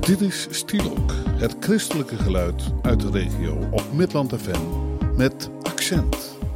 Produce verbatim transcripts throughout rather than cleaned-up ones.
Dit is Stielok, het christelijke geluid uit de regio op Midland F M met accent.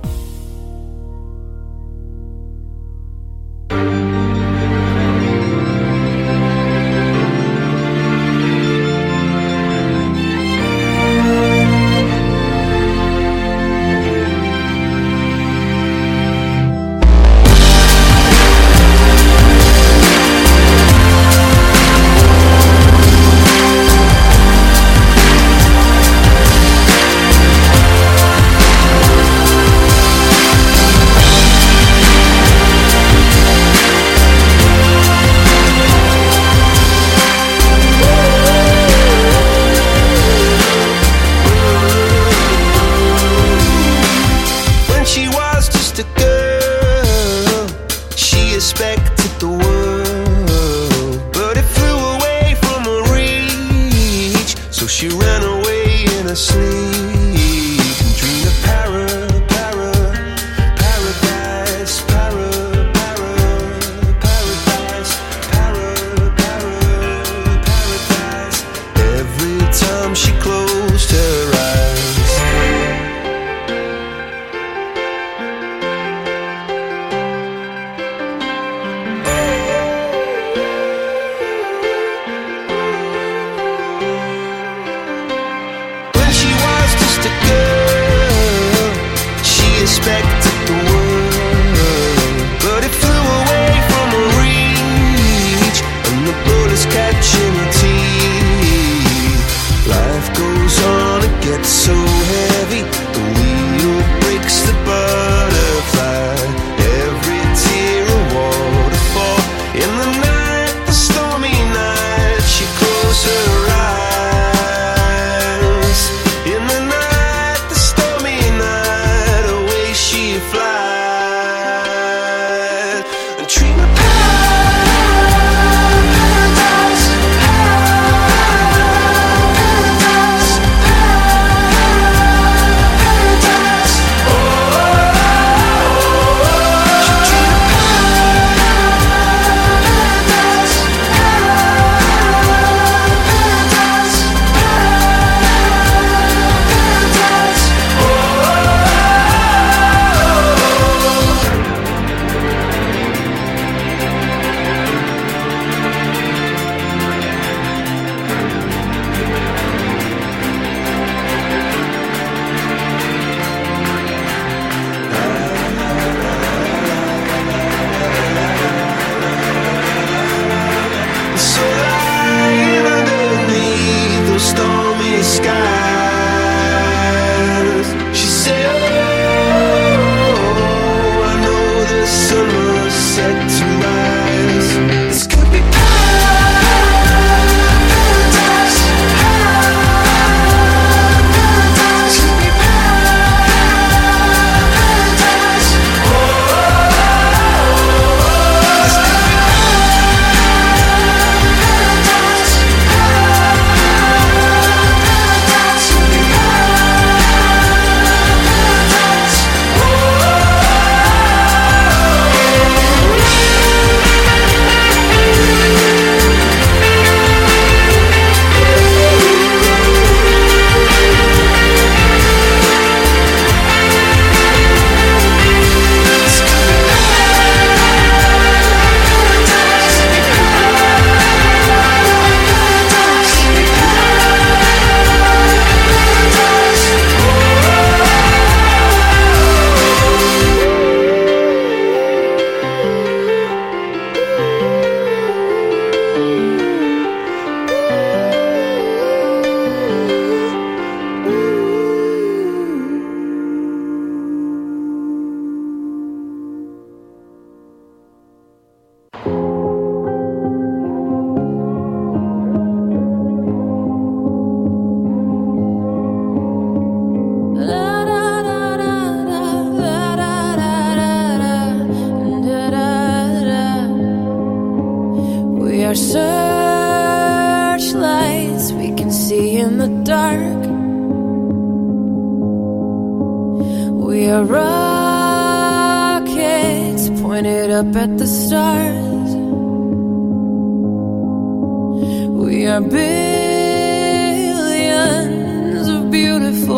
Up at the stars, we are big.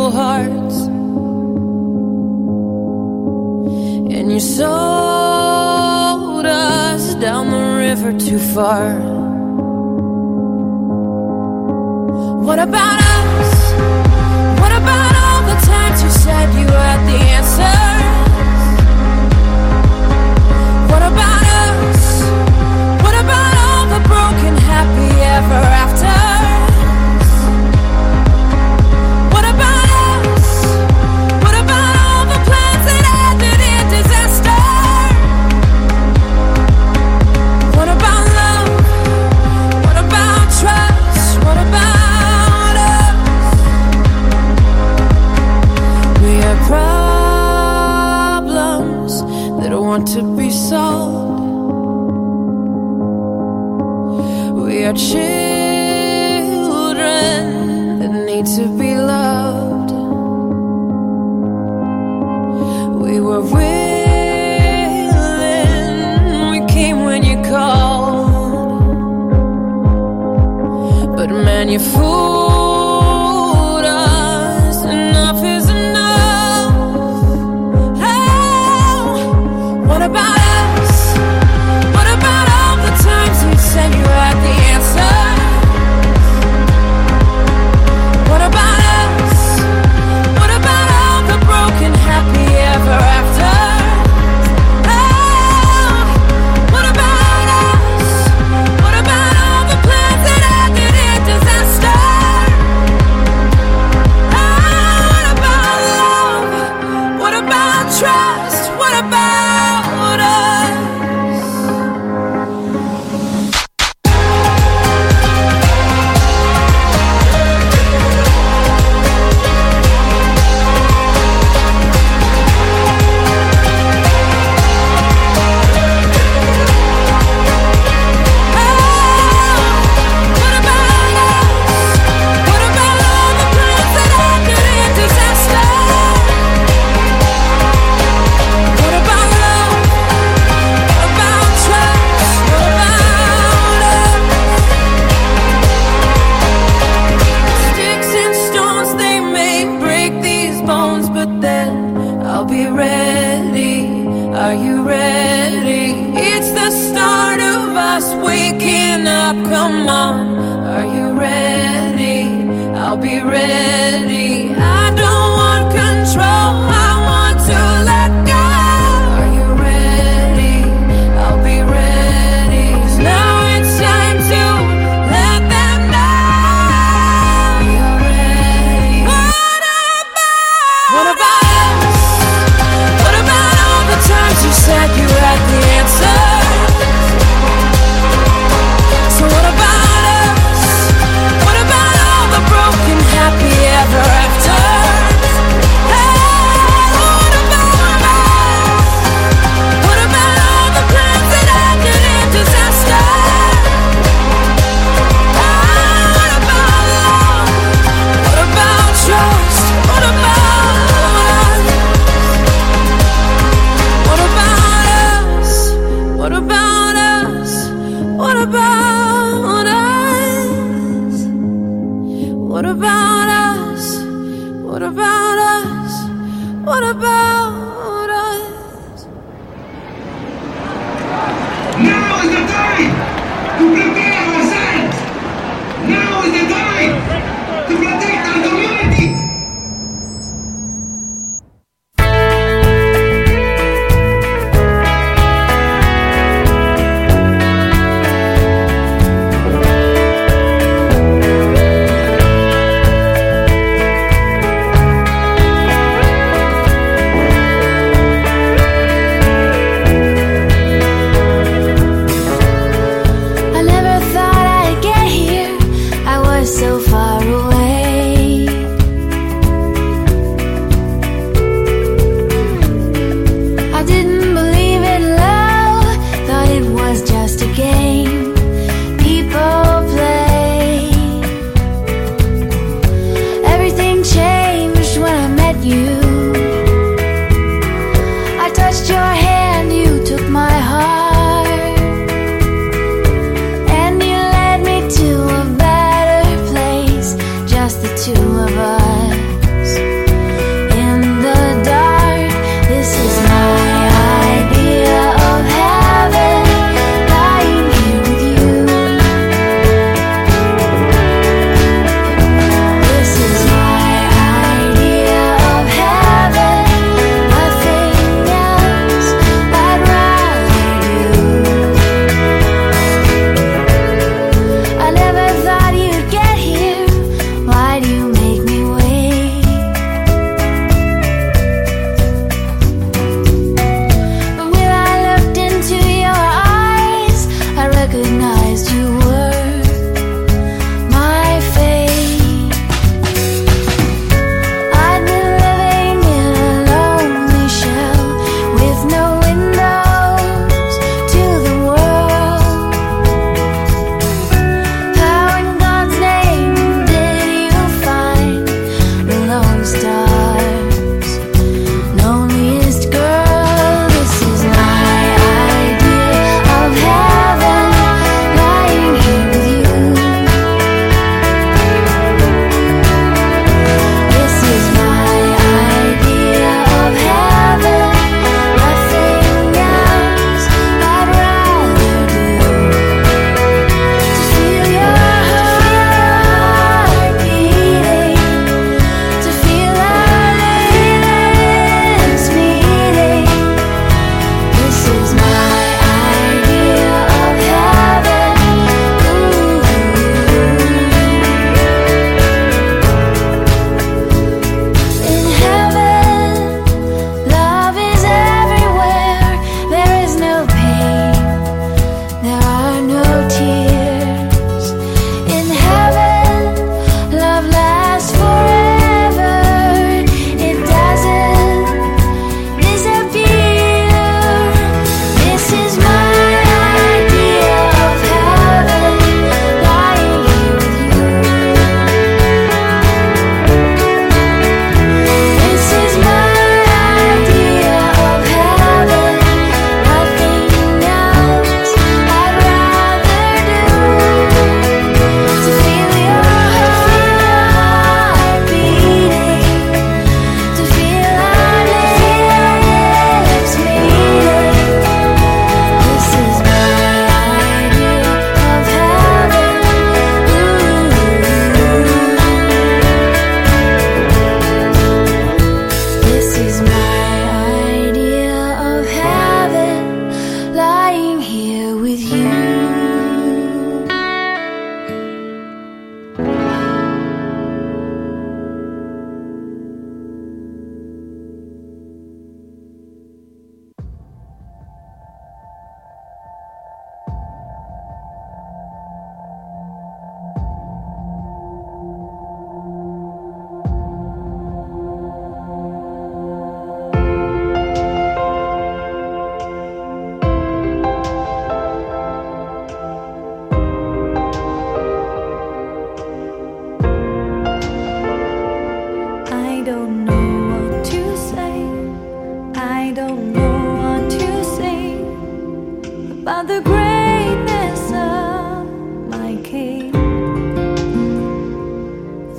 little hearts, and you sold us down the river too far. What about us? What about all the times you said you had the answers? What about us? What about all the broken happy ever after? What about us? What about all the plans that ended in disaster? What about love? What about trust? What about us? We have problems that want to be solved. We are children that need to be loved. We were willing, we came when you called, but man, you fooled us. Enough is enough. Oh, what about us? What about all the times you said you had the answer? What about us? What about all the broken happy ever after? Oh, what about us? What about all the plans that ended in disaster? Oh, what about love? What about trust? What about us? I'll be ready. Are you ready? It's the start of us waking up. Come on. Are you ready? I'll be ready. I don't want control. I want to let go. Are you ready? I'll be ready. Now it's time to let them know you're ready. What about? What about? Times you said you had the answer. So what about us? What about all the broken happy ever after? Hey,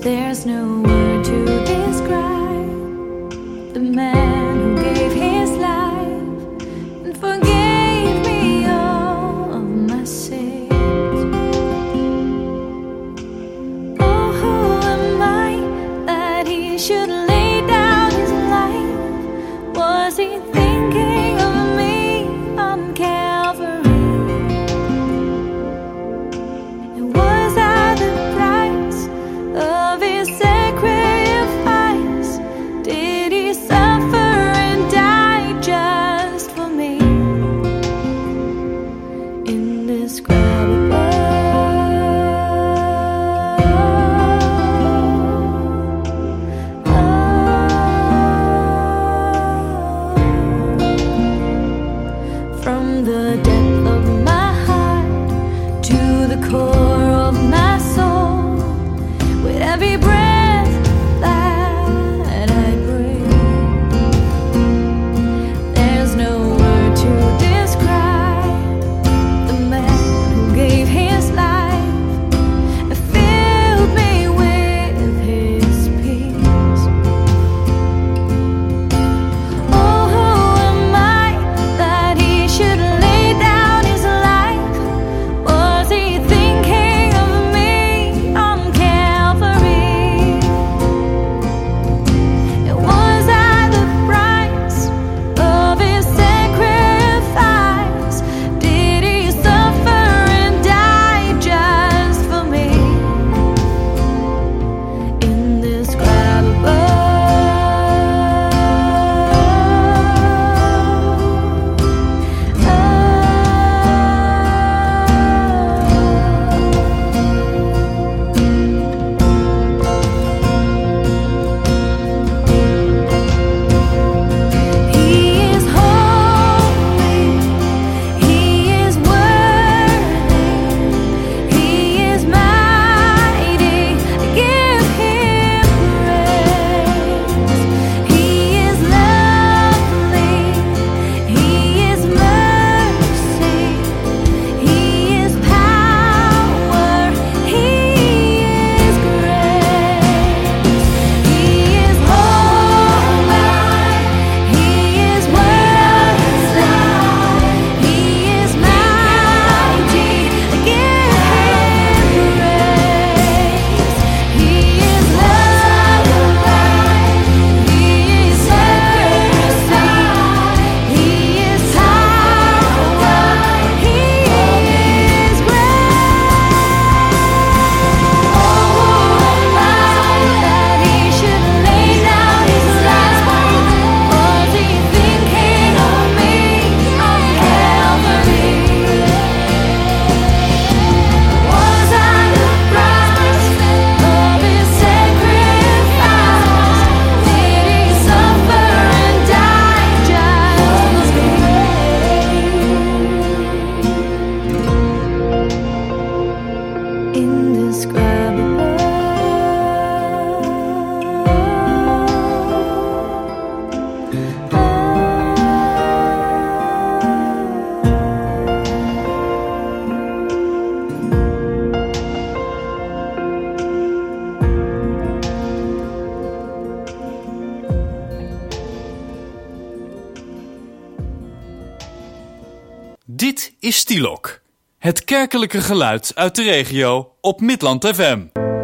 There's no word to describe the man who gave his life and forgave me all of my sins. Oh, who am I that he should lay down his life? Was he thinking of me on Calvary? And was I the price of his sacrifice? Did he suffer and die just for me? Indescribable. From the depth of my heart to the core of my soul, with every breath that I breathe, there's no word to describe the man who gave his life and filled me with his peace. Oh, who am I that he should lay down his life? Was he thinking of me on Calvary? And was I the price of his sacrifice? Did he suffer and die just for me? Indescribable. He is holy, he is worthy, he is mighty, give him praise. He is lovely, he is mercy, he is power, he is grace. He is holy, he is worthy, he is mighty, give him praise. He is lovely, he is mercy, he is power, he is grace. Oh, that he should lay down his life. Was he thinking of me on Calvary? Was I the price of his sacrifice? Did he suffer and die just for me? Dit is Stilok, het kerkelijke geluid uit de regio op Midland F M.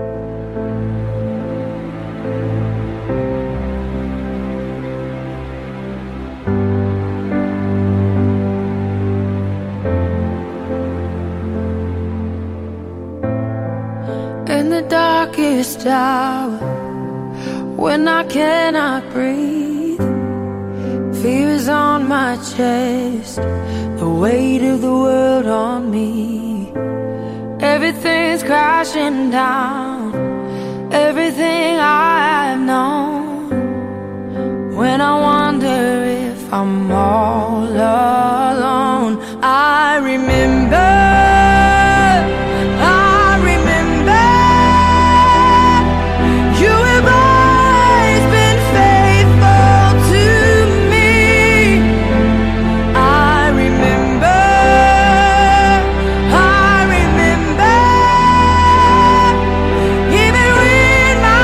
In the darkest hour, when I cannot breathe, fear is on my chest, the weight of the world on me. Everything's crashing down, everything I've known. When I wonder if I'm all alone, I remember, I remember, you have always been faithful to me. I remember, I remember, even when my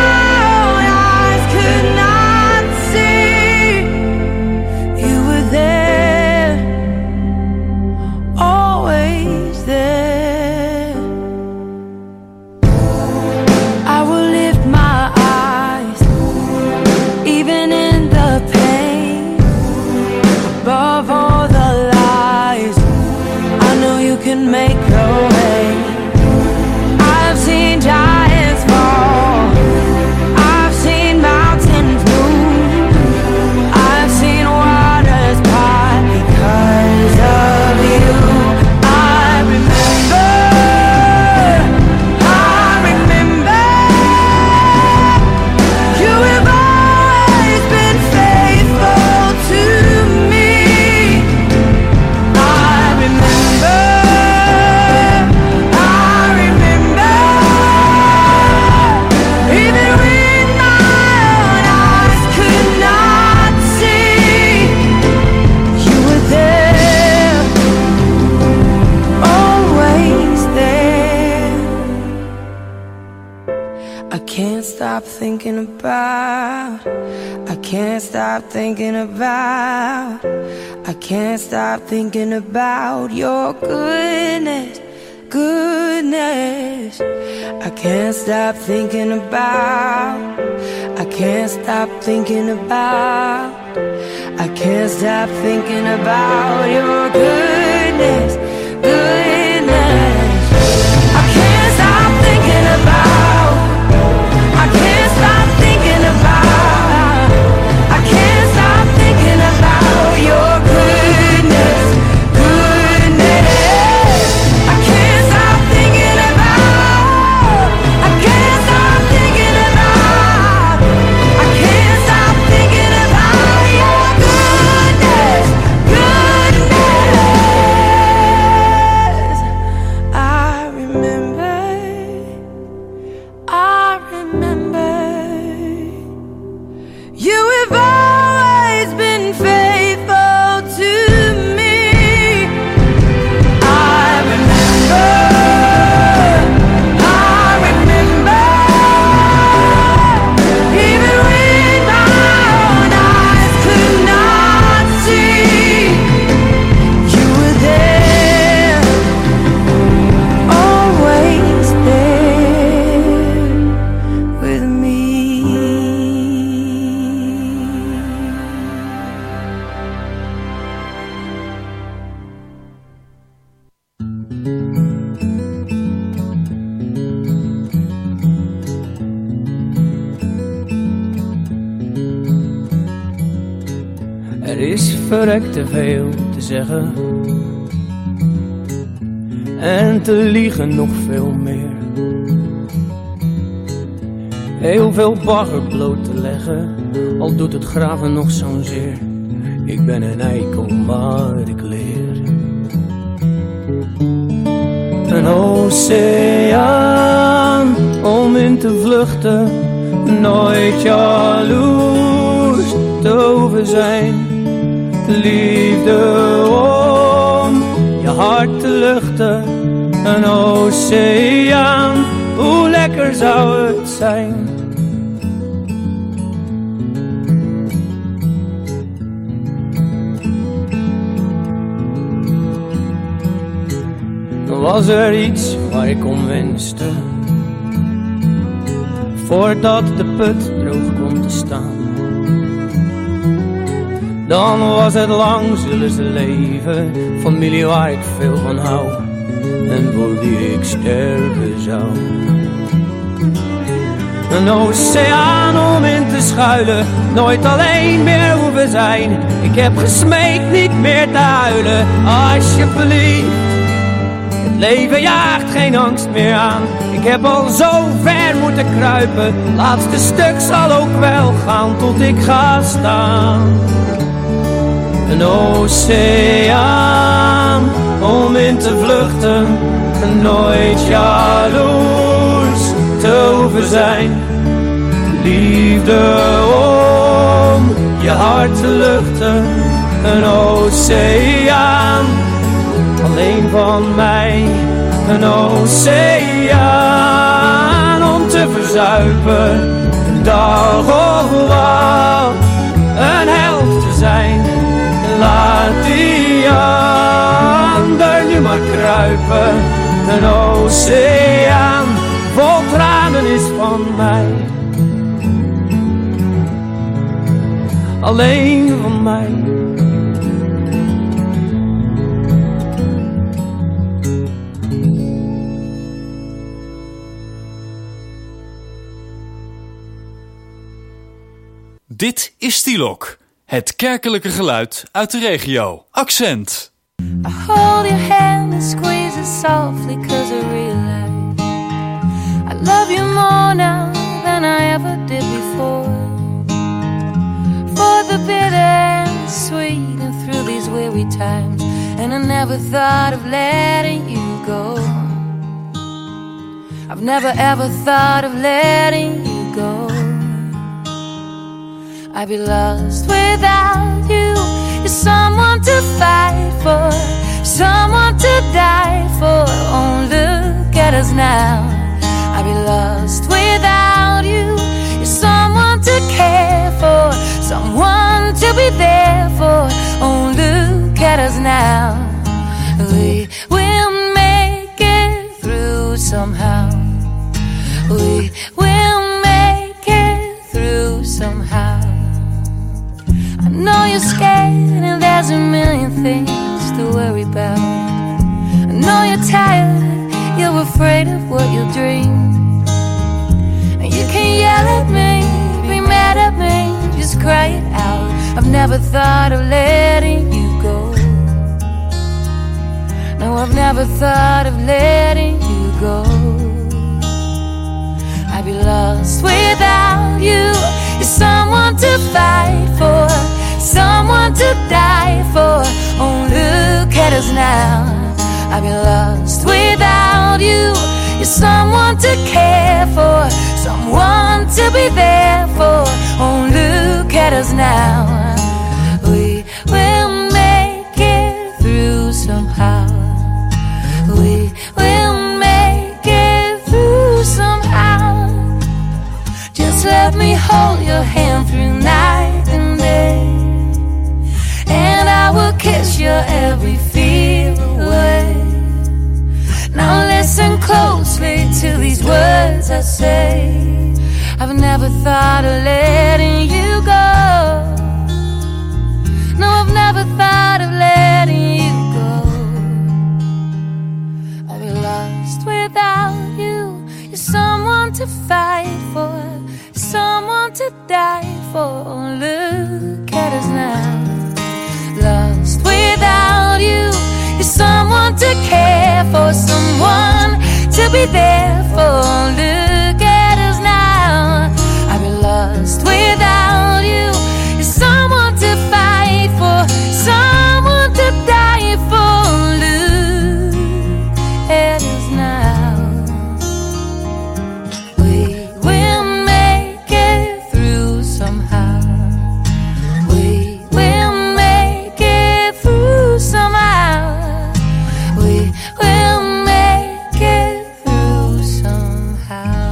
I can't stop thinking about, I can't stop thinking about, I can't stop thinking about your goodness, goodness. I can't stop thinking about, I can't stop thinking about, I can't stop thinking about your goodness, goodness. I can't stop thinking about, I can't stop thinking about, I can't stop thinking about your goodness, goodness. I can't stop thinking about, I can't stop thinking about, I can't stop thinking about your goodness, goodness. I remember, I remember, you have always been faithful to me. I remember, I remember, even when my own eyes could not see, you were there, always there with me. Er is verrekt te veel te zeggen en te liegen nog veel meer. Heel veel bagger bloot te leggen, al doet het graven nog zo'n zeer. Ik ben een eikel, maar ik leer. Een oceaan om in te vluchten, nooit jaloers te over zijn. Liefde om je hart te luchten, een oceaan, hoe lekker zou het zijn. Dan was er iets waar ik om wenste, voordat de put droog komt te staan. Dan was het lang, zullen ze leven, familie waar ik veel van hou en voor wie ik sterven zou. Een oceaan om in te schuilen, nooit alleen meer hoeven zijn. Ik heb gesmeekt niet meer te huilen, alsjeblieft. Het leven jaagt geen angst meer aan, ik heb al zo ver moeten kruipen. Laatste stuk zal ook wel gaan tot ik ga staan. Een oceaan om in te vluchten, nooit jaloers te hoeven zijn. Liefde om je hart te luchten, een oceaan alleen van mij. Een oceaan om te verzuipen, een dag of wat, een held te zijn. Laat die ander nu maar kruipen. Een oceaan vol tranen is van mij, alleen van mij. Dit is Stilok, het kerkelijke geluid uit de regio. Accent. I hold your hand and squeeze it softly, cause I realize I love you more now than I ever did before. For the bitter and the sweet and through these weary times, and I never thought of letting you go. I've never ever thought of letting you go. I'd be lost without you. You're someone to fight for, someone to die for. Oh, look at us now. I'd be lost without We will make it through somehow. I know you're scared and there's a million things to worry about. I know you're tired, you're afraid of what you'll dream. And you can yell at me, be mad at me, just cry it out. I've never thought of letting you go. No, I've never thought of letting you go. I'd be lost without you. You're someone to fight for, someone to die for. Oh, look at us now. I'd be lost without you. You're someone to care for, someone to be there for. Oh, look at us now. We will make it through somehow. We will make it through somehow. Just let me hold your hand through night and day, and I will kiss your every fear away. Now listen closely to these words I say. I've never thought of letting you go. No, I've never thought of letting you go. I'll be lost without you. You're someone to fight for, someone to die for. Look at us now. Lost without you. You're someone to care for, someone to be there for. Look at us now. I'd be lost without you. You're someone to fight for, someone to die for. Look at us now. We will make it through somehow. We will make it through somehow. We will make it through somehow.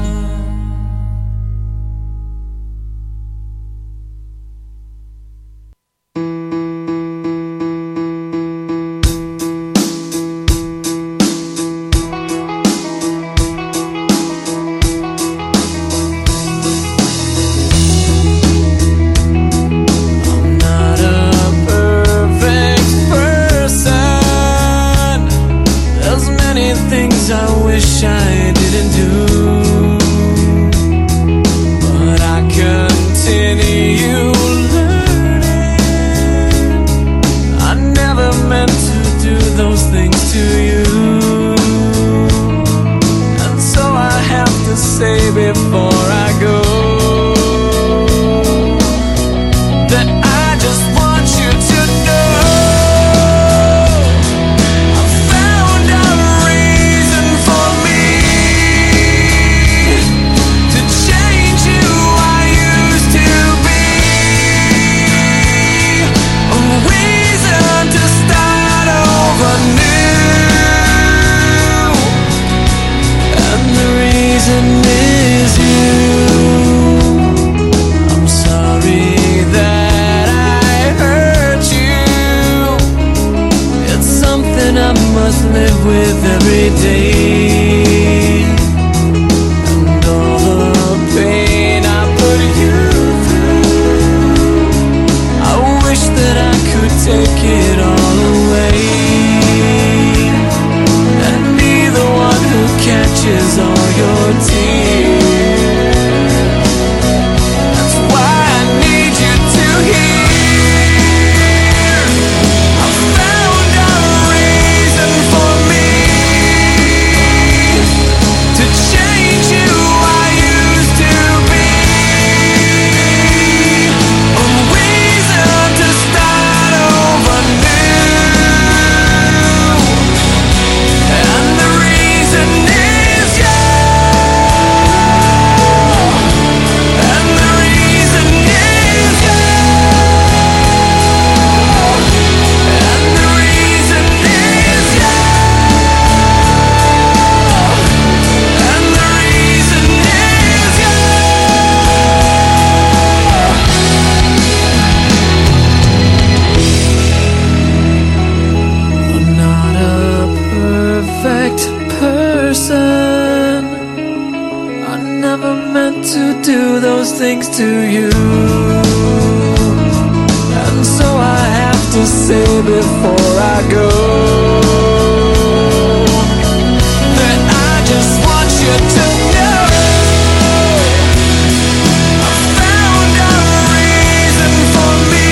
I'm not a perfect person. There's many things I wish I didn't do, but I continue learning. I never meant to do those things to you, and so I have to say before I go that I just want you to know I found a reason for me to change who I used to be, a reason to start over new, and the reason is you. want to do those things to you. And so I have to say before I go that I just want you to know I found a reason for me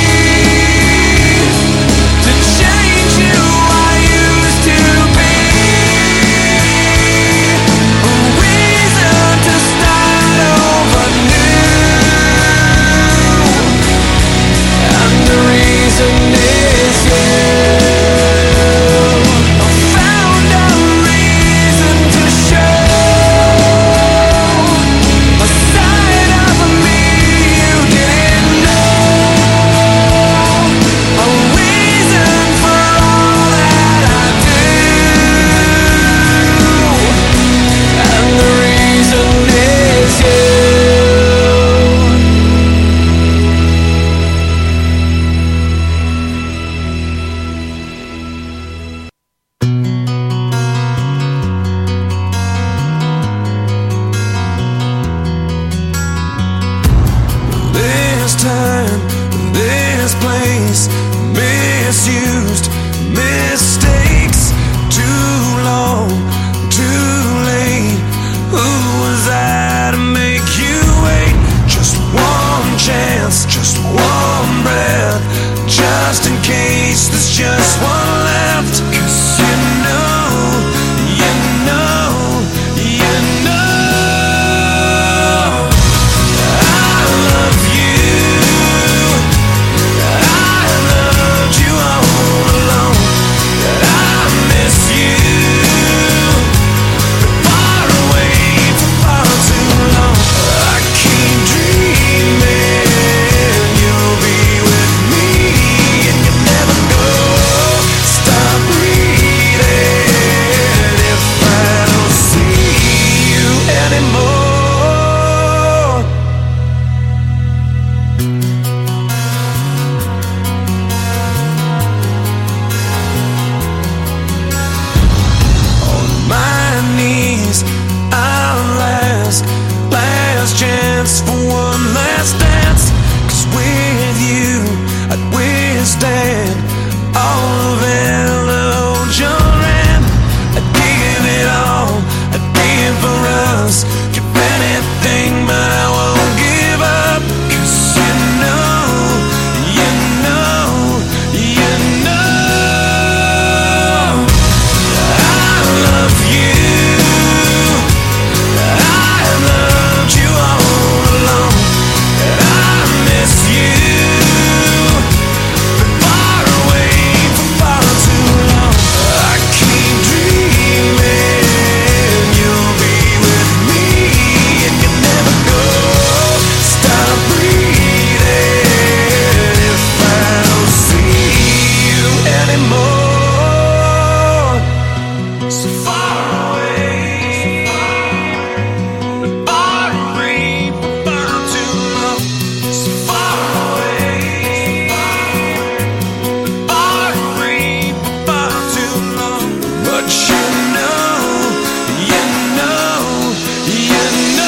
to change who I used to be. A reason to start over new. And the reason is you. I found a reason to show a side of me you didn't know. A reason for all that I do. And the reason is you. This time, this place, misused mistakes, too long, too late. Who was I to make you wait? Just one chance, just one breath, just in case there's just one left. 'Cause you know, you know, you know I love you. I loved you all along. I miss you. Far away for far too long. I keep dreaming you'll be with me, and you never go. Stop breathing if I don't see you anymore. On my knees, I'll last, last chance for one last dance. 'Cause with you, I'd withstand all of Ella Joran. I'd give it all, I'd give for us, give anything, but I won't give up. 'Cause you know, you know, you know I love you. I loved you all along. I miss you. Far away for far too long. I keep dreaming you'll be with me, and you never go. Stop breathing if I don't see you anymore. So far away, but far away for far too long. So far away, but far away for far too long. But you know, you know, you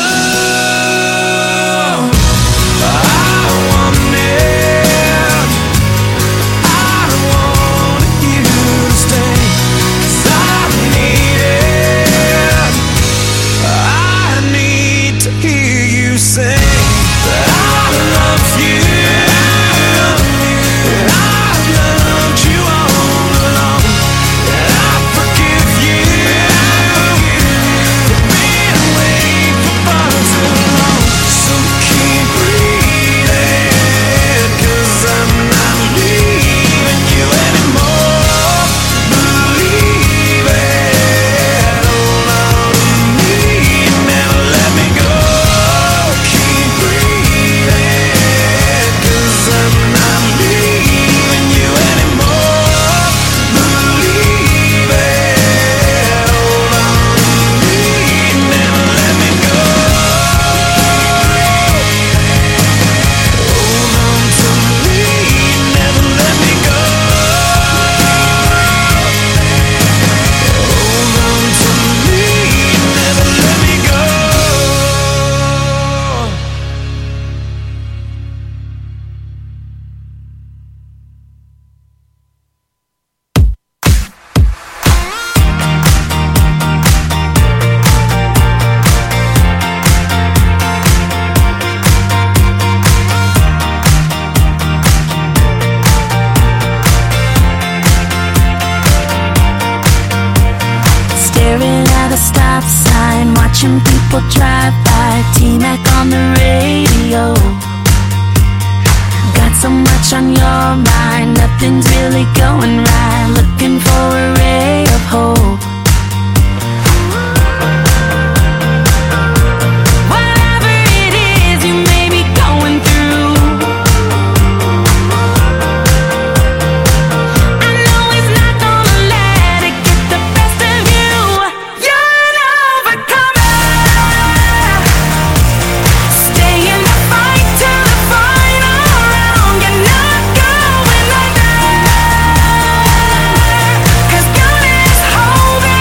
know I want it. I want you to stay. 'Cause I need it. I need to hear you say that I love you. And I've loved you all along. And I forgive you for being away for far too long. So keep breathing, 'cause I'm not leaving you anymore. Believe it, hold on to me, never let me go. Keep people drive by, T-Mac on the radio. Got so much on your mind, nothing's really going right. Looking for a ray of hope. Whatever it is you may be going through, I know He's not gonna let it get the best of you. You're an overcomer. Stay in the fight till the final round. You're not going under, 'cause God is holding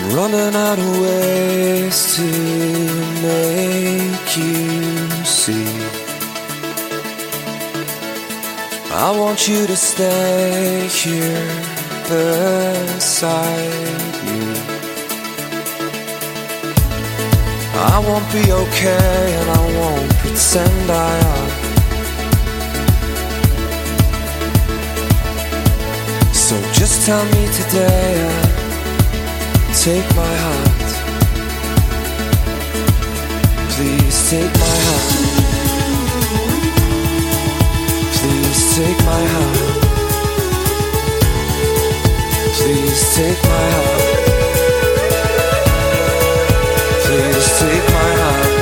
running out of ways to make you see. I want you to stay here beside me. I won't be okay and I won't pretend I am. So just tell me today and take my hand. Please take my hand. Please take my hand. Please take my hand. Please take my hand.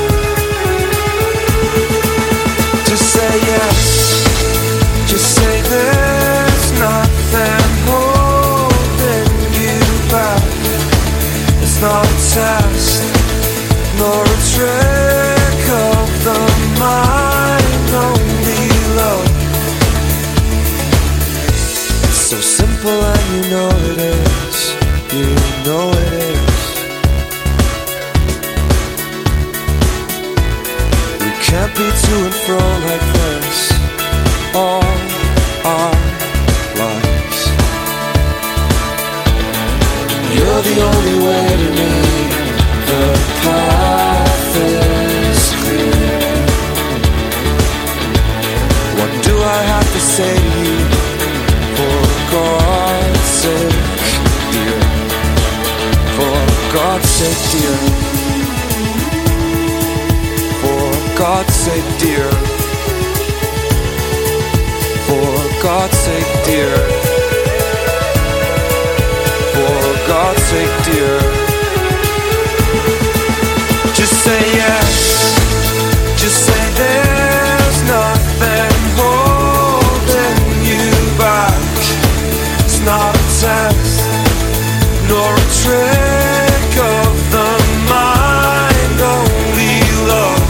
Just say yes. Just say there's nothing holding you back. It's not a test, nor a trick of the mind, only love. It's so simple and you know it is. You know it is. We can't be to and fro like this all our lives. You're the only way to me. The path is clear. What do I have to say to you? For God's sake, dear. For God's sake, dear. For God's sake, dear. For God's sake, dear. For God's sake, dear. Just say yes. Just say there's nothing holding you back. It's not a test, nor a trick of the mind, only love.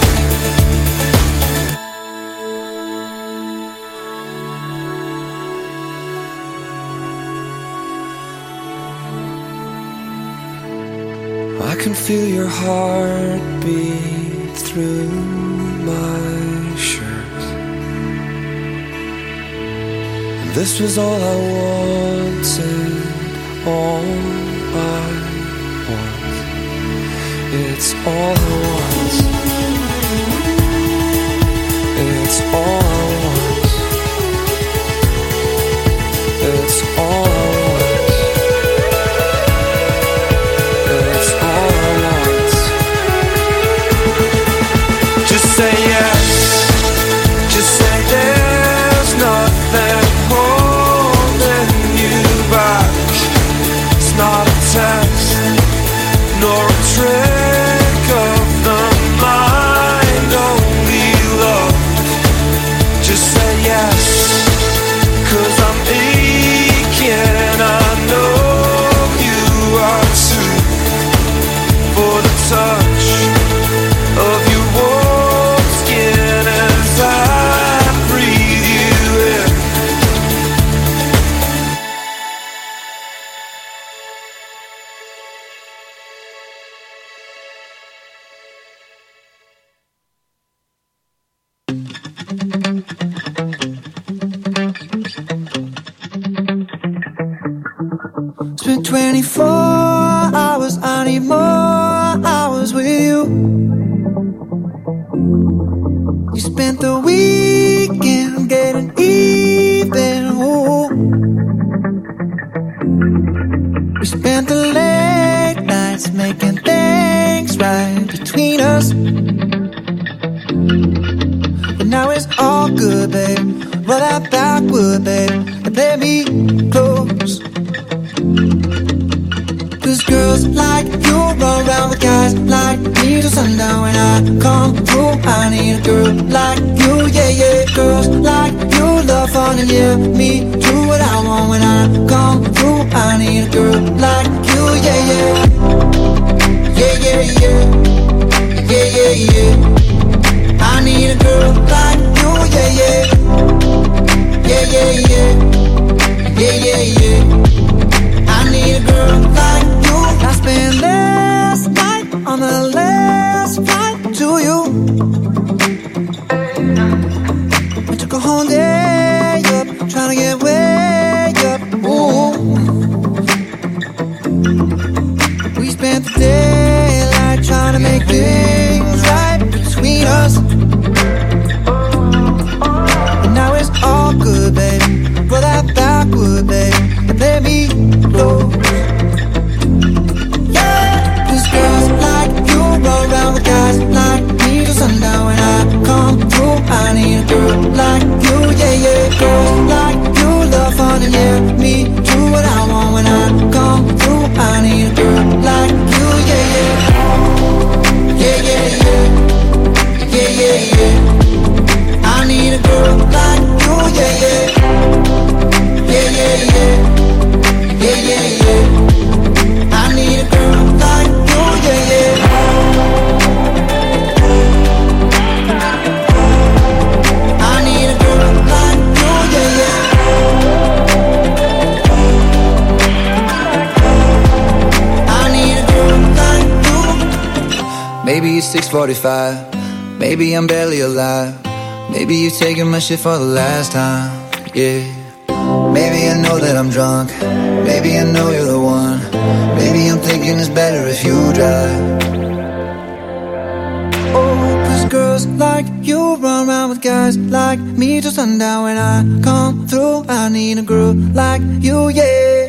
I can feel your heart beat through my shirt. And this was all I wanted, all I want. It's all I want. It's all I want. It's all I want. Say yes. Just say there's nothing holding you back. It's not a test, nor a trick of the mind, only love. Just say yes, 'cause I'm aching. I know you are too. For the touch of your warm skin as I breathe you in. It's been twenty-four hours, I need more hours with you. You spent the weekend getting even, ooh. We spent the late nights making things right between us. But now it's all good, babe. Roll that backward, babe, and play me close. 'Cause girls like you run around with guys like me till sundown. When I come through, I need a girl like you, yeah, yeah. Girls like you love fun and yeah, me do what I want. When I come through, I need a girl like you, yeah, yeah. Yeah, yeah, yeah. Yeah, yeah, yeah. I need a girl like you, yeah, yeah. Yeah, yeah, yeah. Yeah, yeah, yeah. I need need a girl like you. I spent last night on the last flight to you. I took a whole day up, trying to get way up. Ooh. We spent the daylight trying to make things right between us. And now it's all good, baby. Roll that backward, baby, and let me go. Yeah, 'cause girls like you roll around with guys like me till sundown. When I come through, I need a girl like you, yeah, yeah. Girls like you love fun and yeah, me do what I want. When I come through, I need a girl like you, yeah, yeah. Yeah, yeah, yeah. Yeah, yeah, yeah. I need a girl like you, yeah, yeah. Yeah, yeah, yeah. Yeah, yeah, yeah. I need a girl like you, yeah, yeah. I need a girl like you, yeah, yeah. I need a girl like you. Maybe it's six forty-five. Maybe I'm barely alive. Maybe you're taking my shit for the last time, yeah. Maybe I know that I'm drunk. Maybe I know you're the one. Maybe I'm thinking it's better if you drive. Oh, 'cause girls like you run around with guys like me till sundown. When I come through, I need a girl like you, yeah.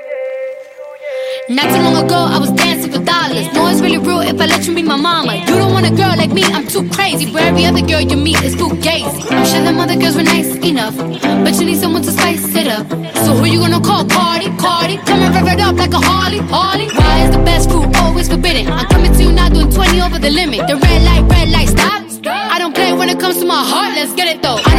Not too long ago, I was dancing for dollars. No, it's really real if I let you be my mama. You don't want a girl like me, I'm too crazy. Where every other girl you meet is fugazi. I'm sure them other girls were nice enough, but you need someone to spice it up. So who you gonna call? Cardi, Cardi. Come and rev it up like a Harley, Harley. Why is the best food always forbidden? I'm coming to you now doing twenty over the limit. The red light, red light, stop. I don't play when it comes to my heart, let's get it though.